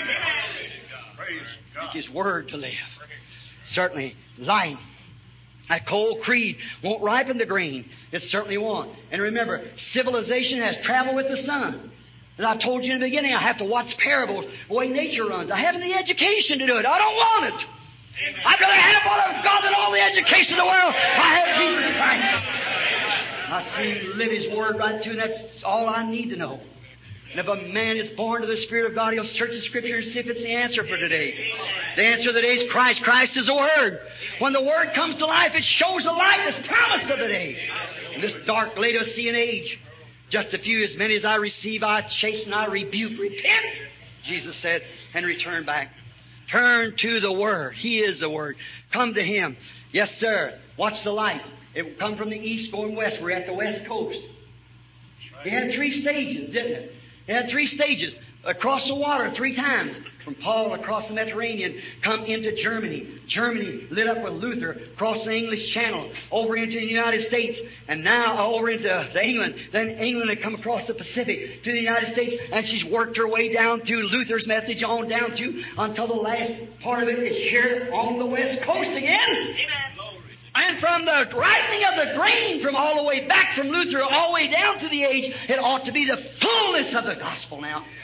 Speaker 1: His word to live. Certainly, light. That cold creed won't ripen the grain. It certainly won't. And remember, civilization has traveled with the sun. As I told you in the beginning, I have to watch parables the way nature runs. I haven't the education to do it. I don't want it. I'd rather have one of God than all the education in the world. I have Jesus Christ. I see Him live His word right through, and that's all I need to know. And if a man is born to the Spirit of God, he'll search the Scripture and see if it's the answer for today. The answer of the day is Christ. Christ is the Word. When the Word comes to life, it shows the light that's promised of the day. In this dark Laodicean age, just a few, as many as I receive, I chasten, I rebuke. Repent, Jesus said, and return back. Turn to the Word. He is the Word. Come to Him. Yes, sir. Watch the light. It will come from the east going west. We're at the west coast. It had 3 stages, didn't it? It had 3 stages. Across the water 3 times. From Paul across the Mediterranean, come into Germany. Germany lit up with Luther, across the English Channel, over into the United States, and now over into England. Then England had come across the Pacific to the United States, and she's worked her way down through Luther's message on down to until the last part of it is here on the West Coast again. Amen. And from the ripening of the grain from all the way back from Luther all the way down to the age, it ought to be the fullness of the gospel now.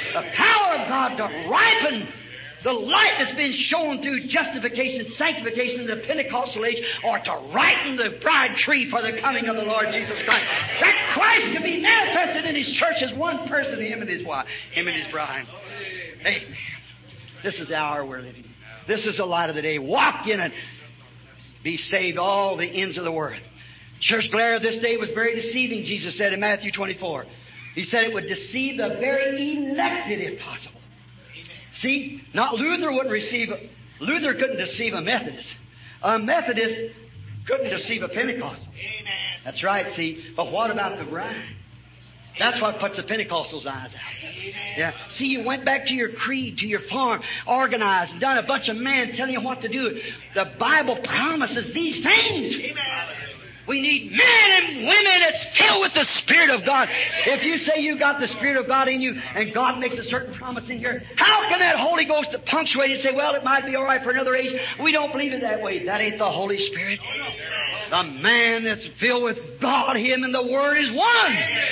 Speaker 1: The power of God to ripen the light that's been shown through justification, sanctification in the Pentecostal age, or to ripen the bride tree for the coming of the Lord Jesus Christ. That Christ can be manifested in His church as one person, Him and His wife, Him and His bride. Amen. This is the hour we're living. This is the light of the day. Walk in it. Be saved all the ends of the world. Church glare of this day was very deceiving, Jesus said in Matthew 24. He said it would deceive the very elected if possible. See, not Luther wouldn't receive. Luther couldn't deceive a Methodist. A Methodist couldn't deceive a Pentecostal. That's right, see. But what about the bride? That's what puts the Pentecostal's eyes out. Yeah. See, you went back to your creed, to your farm, organized, and done a bunch of men telling you what to do. The Bible promises these things. We need men and women that's filled with the Spirit of God. If you say you got the Spirit of God in you and God makes a certain promise in here, how can that Holy Ghost punctuate it and say, well, it might be all right for another age? We don't believe it that way. That ain't the Holy Spirit. The man that's filled with God, Him, and the Word is one.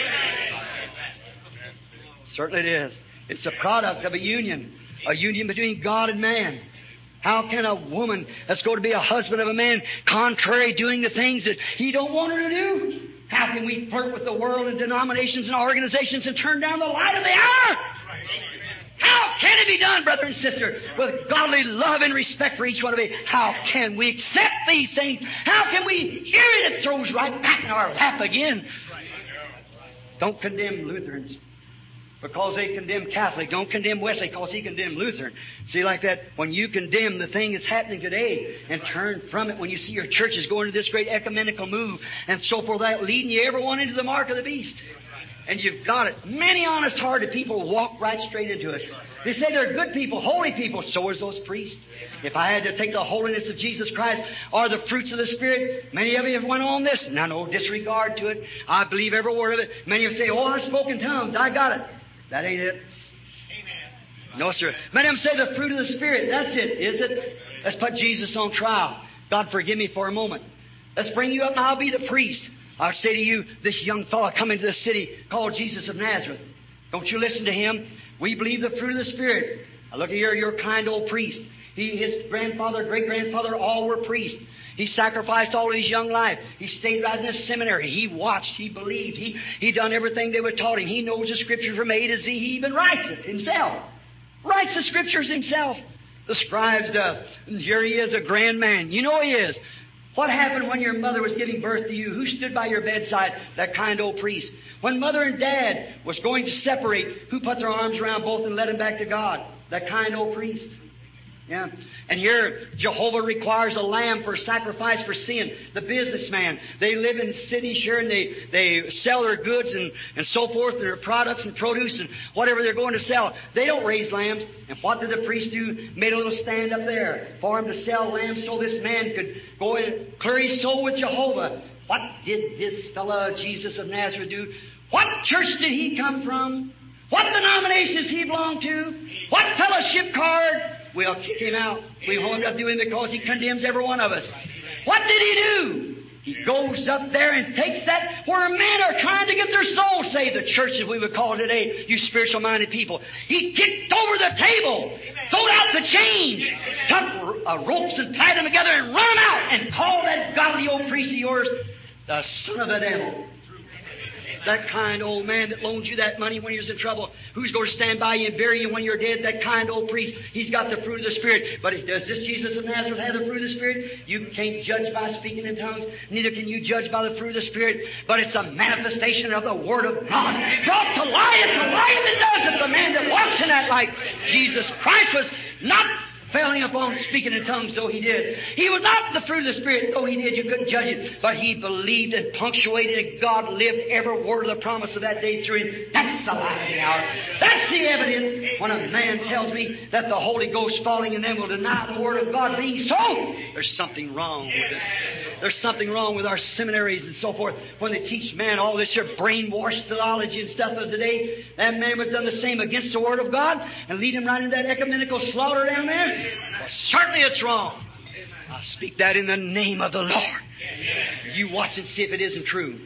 Speaker 1: Certainly it is. It's a product of a union between God and man. How can a woman that's going to be a husband of a man contrary doing the things that he don't want her to do? How can we flirt with the world and denominations and organizations and turn down the light of the hour? How can it be done, brother and sister, with godly love and respect for each one of you? How can we accept these things? How can we hear it? It throws right back in our lap again. Don't condemn Lutherans because they condemn Catholic. Don't condemn Wesley because he condemned Lutheran. See, like that, when you condemn the thing that's happening today and turn from it, when you see your churches going into this great ecumenical move and so forth, that leading you everyone into the mark of the beast. And you've got it. Many honest-hearted people walk right straight into it. They say they're good people, holy people. So is those priests. If I had to take the holiness of Jesus Christ or the fruits of the Spirit, many of you have went on this. Now, no disregard to it. I believe every word of it. Many of you say, oh, I spoke in tongues. I got it. That ain't it. Amen. No, sir. Many of them say the fruit of the Spirit. That's it, is it? Let's put Jesus on trial. God, forgive me for a moment. Let's bring you up and I'll be the priest. I'll say to you, this young fellow coming to this city called Jesus of Nazareth. Don't you listen to him. We believe the fruit of the Spirit. Now look here, you're a kind old priest. His grandfather, great-grandfather, all were priests. He sacrificed all of his young life. He stayed right in this seminary. He watched. He believed. He done everything they were taught him. He knows the Scripture from A to Z. He even writes it himself. Writes the Scriptures himself. The scribes does. And here he is, a grand man. You know he is. What happened when your mother was giving birth to you? Who stood by your bedside? That kind old priest. When mother and dad was going to separate, who put their arms around both and led them back to God? That kind old priest. Yeah. And here, Jehovah requires a lamb for sacrifice for sin. The businessman, they live in cities here and they sell their goods and so forth, their products and produce and whatever they're going to sell. They don't raise lambs. And what did the priest do? Made a little stand up there for him to sell lambs so this man could go and clear his soul with Jehovah. What did this fellow Jesus of Nazareth do? What church did he come from? What denomination does he belong to? What fellowship card? We'll kick him out. We won't up to him because he condemns every one of us. What did he do? He goes up there and takes that where men are trying to get their soul saved. The church, as we would call it today, you spiritual-minded people. He kicked over the table, threw out the change, took ropes and tied them together and run them out and called that godly old priest of yours the son of the devil. That kind old man that loaned you that money when you was in trouble. Who's going to stand by you and bury you when you're dead? That kind old priest. He's got the fruit of the Spirit. But does this Jesus of Nazareth have the fruit of the Spirit? You can't judge by speaking in tongues. Neither can you judge by the fruit of the Spirit. But it's a manifestation of the Word of God. Brought to life. It's a life that does it. The man that walks in that light. Jesus Christ was not failing upon speaking in tongues, though he did. He was not the fruit of the Spirit, though he did. You couldn't judge it. But he believed and punctuated it. God lived every word of the promise of that day through him. That's the light of the hour. That's the evidence when a man tells me that the Holy Ghost falling in them will deny the Word of God being so. There's something wrong with it. There's something wrong with our seminaries and so forth. When they teach man all this here brainwashed theology and stuff of the day, that man was done the same against the Word of God and lead him right into that ecumenical slaughter down there. Well, certainly it's wrong. I speak that in the name of the Lord. You watch and see if it isn't true.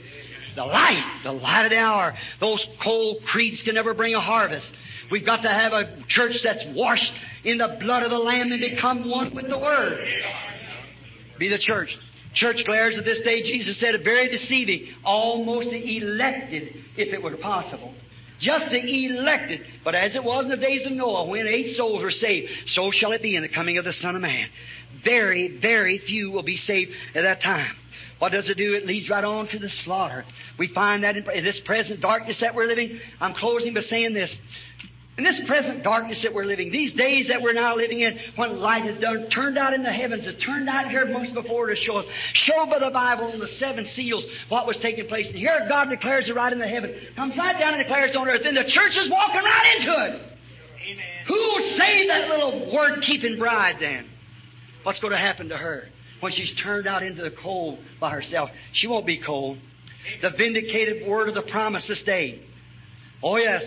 Speaker 1: The light of the hour. Those cold creeds can never bring a harvest. We've got to have a church that's washed in the blood of the Lamb and become one with the Word. Be the church. Church glares of this day, Jesus said, very deceiving, almost the elected, if it were possible. Just the elected. But as it was in the days of Noah, when 8 souls were saved, so shall it be in the coming of the Son of Man. Very, very few will be saved at that time. What does it do? It leads right on to the slaughter. We find that in this present darkness that we're living. I'm closing by saying this. In this present darkness that we're living, these days that we're now living in, when light is done, turned out in the heavens, it's turned out here months before to show us, showed by the Bible and the 7 seals what was taking place. And here God declares it right in the heaven, comes right down and declares it on earth, and the church is walking right into it. Amen. Who will save that little word-keeping bride then? What's going to happen to her when she's turned out into the cold by herself? She won't be cold. The vindicated word of the promise this day. Oh yes,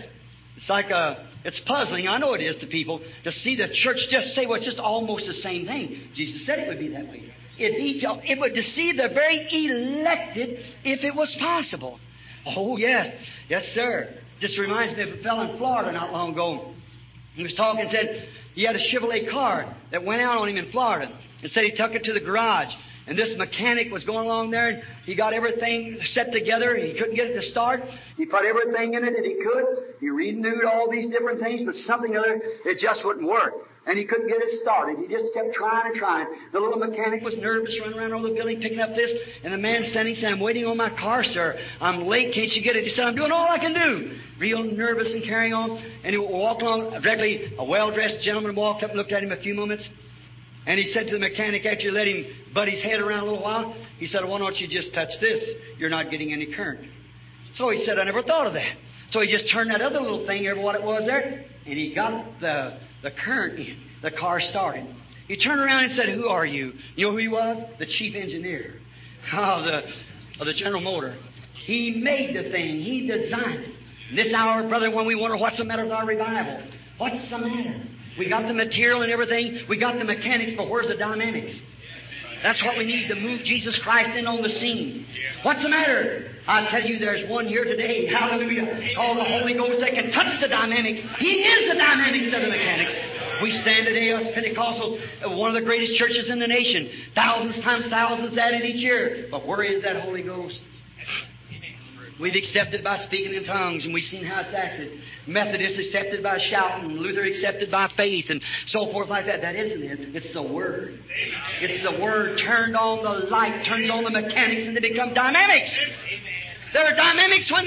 Speaker 1: it's puzzling, I know it is to people, to see the church just say, well, it's just almost the same thing. Jesus said it would be that way. It would deceive the very elected if it was possible. Oh, yes. Yes, sir. Just reminds me of a fellow in Florida not long ago. He was talking and said he had a Chevrolet car that went out on him in Florida and said he took it to the garage. And this mechanic was going along there, and he got everything set together. He couldn't get it to start. He put everything in it that he could. He renewed all these different things, but something or other, it just wouldn't work. And he couldn't get it started. He just kept trying and trying. The little mechanic was nervous, running around all the building, picking up this. And the man standing saying, I'm waiting on my car, sir. I'm late. Can't you get it? He said, I'm doing all I can do. Real nervous and carrying on. And he walked along. Directly, a well-dressed gentleman walked up and looked at him a few moments. And he said to the mechanic, after you let him butt his head around a little while, he said, why don't you just touch this? You're not getting any current. So he said, I never thought of that. So he just turned that other little thing, over what it was there, and he got the current in. The car started. He turned around and said, who are you? You know who he was? The chief engineer of the General Motor. He made the thing. He designed it. And this hour, brother, when we wonder what's the matter with our revival, what's the matter? We got the material and everything. We got the mechanics, but where's the dynamics? That's what we need to move Jesus Christ in on the scene. What's the matter? I tell you, there's one here today, hallelujah, called the Holy Ghost that can touch the dynamics. He is the dynamics of the mechanics. We stand today as Pentecostals, one of the greatest churches in the nation. Thousands times thousands added each year. But where is that Holy Ghost? We've accepted by speaking in tongues, and we've seen how it's acted. Methodists accepted by shouting, Luther accepted by faith, and so forth like that. That isn't it. It's the Word. It's the Word turned on the light, turns on the mechanics, and they become dynamics. There are dynamics when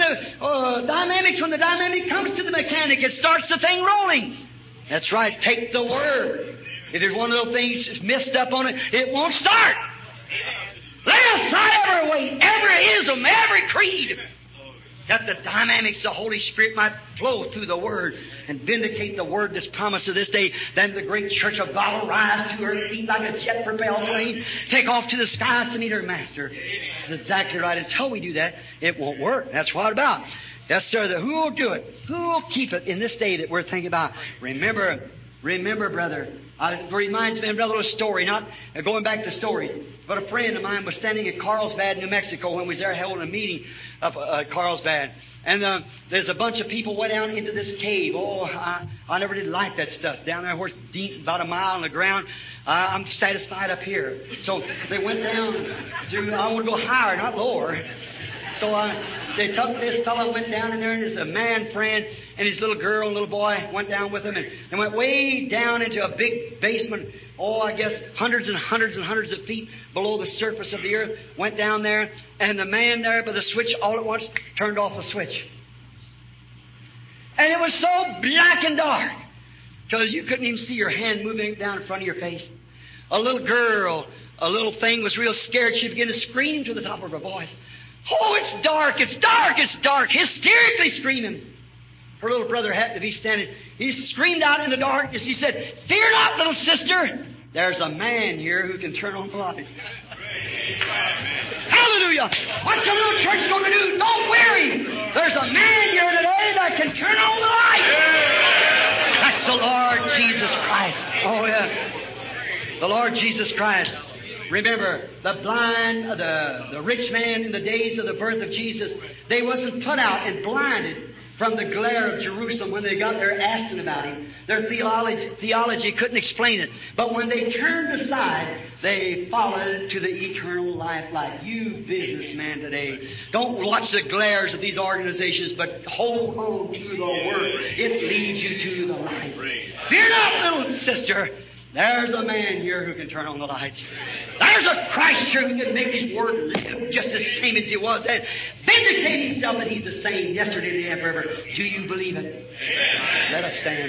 Speaker 1: the dynamic comes to the mechanic. It starts the thing rolling. That's right. Take the Word. If there's one of those things messed up on it, it won't start. Lay aside every weight, every ism, every creed, that the dynamics of the Holy Spirit might flow through the Word and vindicate the Word that's promised of this day. Then the great church of God will rise to her feet like a jet-propelled plane, take off to the skies to meet her Master. That's exactly right. Until we do that, it won't work. That's what it's about. Yes, sir. Who will do it? Who will keep it in this day that we're thinking about? Remember, brother. It reminds me of another little story, not going back to stories. But a friend of mine was standing at Carlsbad, New Mexico, when we was there holding a meeting of Carlsbad. And there's a bunch of people went down into this cave. Oh, I never did like that stuff. Down there where it's deep, about a mile in the ground. I'm satisfied up here. So they went down to, I want to go higher, not lower. So they took this fellow, went down in there, and his man friend and his little girl and little boy went down with him, and they went way down into a big basement, I guess hundreds and hundreds and hundreds of feet below the surface of the earth, went down there, and the man there by the switch all at once turned off the switch. And it was so black and dark till you couldn't even see your hand moving down in front of your face. A little girl, a little thing, was real scared. She began to scream to the top of her voice. Oh, it's dark, it's dark, it's dark, hysterically screaming. Her little brother happened to be standing. He screamed out in the darkness. He said, fear not, little sister. There's a man here who can turn on the light. Hallelujah. What's a little church going to do? Don't worry. There's a man here today that can turn on the light. That's the Lord Jesus Christ. Oh, yeah. The Lord Jesus Christ. Remember, the blind, the rich man in the days of the birth of Jesus, they wasn't put out and blinded from the glare of Jerusalem when they got there asking about Him. Their theology couldn't explain it. But when they turned aside, they followed to the eternal life like you businessman today. Don't watch the glares of these organizations, but hold on to the Word. It leads you to the light. Fear not, little sister. There's a man here who can turn on the lights. There's a Christ here who can make His Word live just the same as He was and vindicate Himself that He's the same yesterday, today, and forever. Do you believe it? Amen. Let us stand.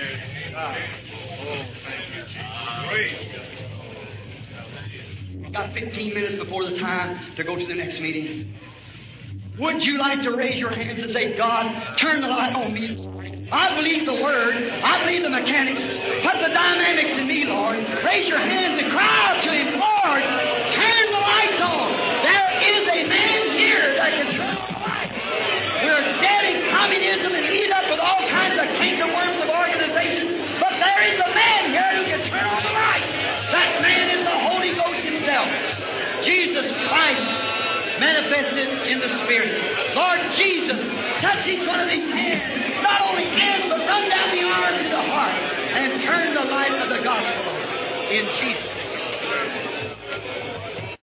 Speaker 1: About 15 minutes before the time to go to the next meeting. Would you like to raise your hands and say, God, turn the light on me? I believe the Word. I believe the mechanics. Put the dynamics in me, Lord. Raise your hands and cry out to Him, Lord, turn the lights on. There is a man here that can turn on the lights. We're dead in communism and eat up with all kinds of cankerworms of organizations, but there is a man here who can turn on the lights. That man is the Holy Ghost Himself, Jesus Christ, manifested in the Spirit. Lord Jesus, touch each one of these hands. Not only hands, but run down the arm to the heart and turn the light of the gospel on. In Jesus' name.